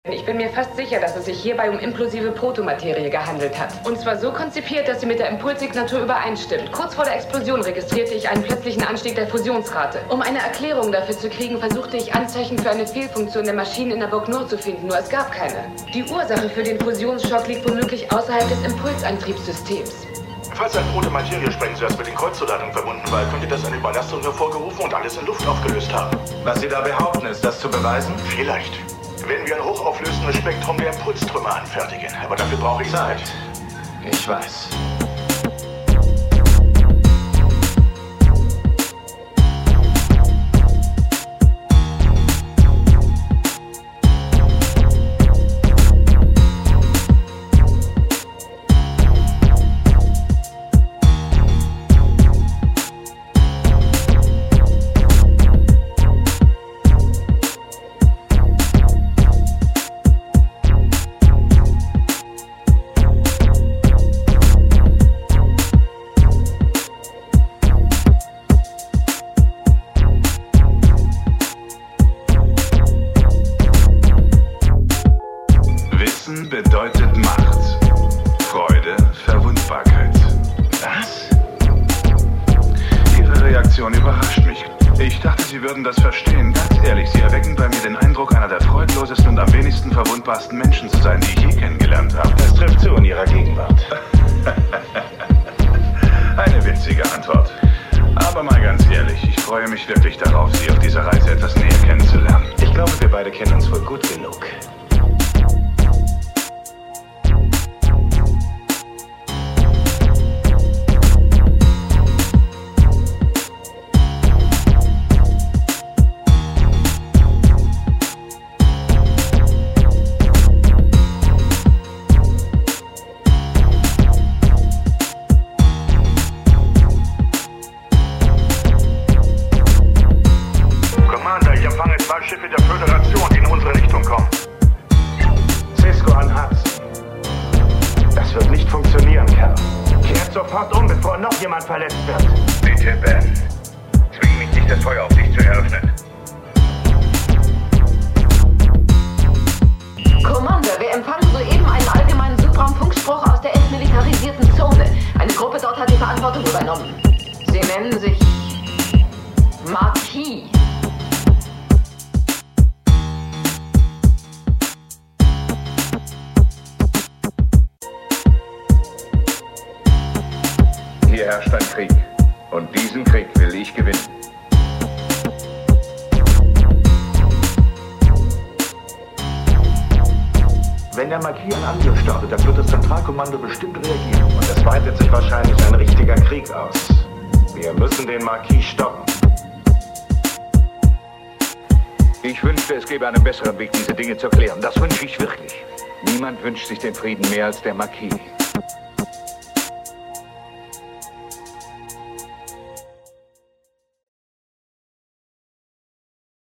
Ich bin mir fast sicher, dass es sich hierbei um implosive Protomaterie gehandelt hat. Und zwar so konzipiert, dass sie mit der Impulssignatur übereinstimmt. Kurz vor der Explosion registrierte ich einen plötzlichen Anstieg der Fusionsrate. Um eine Erklärung dafür zu kriegen, versuchte ich Anzeichen für eine Fehlfunktion der Maschinen in der Burg Nord zu finden, nur es gab keine. Die Ursache für den Fusionsschock liegt womöglich außerhalb des Impulsantriebssystems. Falls ein Protomateriesprengsatz mit den Kreuzzuladungen verbunden war, könnte das eine Überlastung hervorgerufen und alles in Luft aufgelöst haben. Was Sie da behaupten, ist das zu beweisen? Vielleicht. Wenn wir ein hochauflösendes Spektrum der Impulstrümmer anfertigen. Aber dafür brauche ich Zeit. Ich weiß. Bedeutet Macht. Freude, Verwundbarkeit. Was? Ihre Reaktion überrascht mich. Ich dachte, Sie würden das verstehen. Ganz ehrlich, Sie erwecken bei mir den Eindruck, einer der freudlosesten und am wenigsten verwundbarsten Menschen zu sein, die ich je kennengelernt habe. Das trifft zu in Ihrer Gegenwart. Eine witzige Antwort. Aber mal ganz ehrlich, ich freue mich wirklich darauf, Sie auf dieser Reise etwas näher kennenzulernen. Ich glaube, wir beide kennen uns wohl gut genug. Schiffe der Föderation, die in unsere Richtung kommen. Cisco an Hudson. Das wird nicht funktionieren, Kerl. Kehrt sofort um, bevor noch jemand verletzt wird. Bitte, Ben. Zwing mich nicht, das Feuer auf dich zu eröffnen. Commander, wir empfangen soeben einen allgemeinen Subraumfunkspruch aus der entmilitarisierten Zone. Eine Gruppe dort hat die Verantwortung übernommen. Sie nennen sich Marquis. Hier herrscht ein Krieg. Und diesen Krieg will ich gewinnen. Wenn der Marquis einen Angriff startet, dann wird das Zentralkommando bestimmt reagieren. Und es weitet sich wahrscheinlich ein richtiger Krieg aus. Wir müssen den Marquis stoppen. Ich wünschte, es gäbe einen besseren Weg, diese Dinge zu klären. Das wünsche ich wirklich. Niemand wünscht sich den Frieden mehr als der Marquis.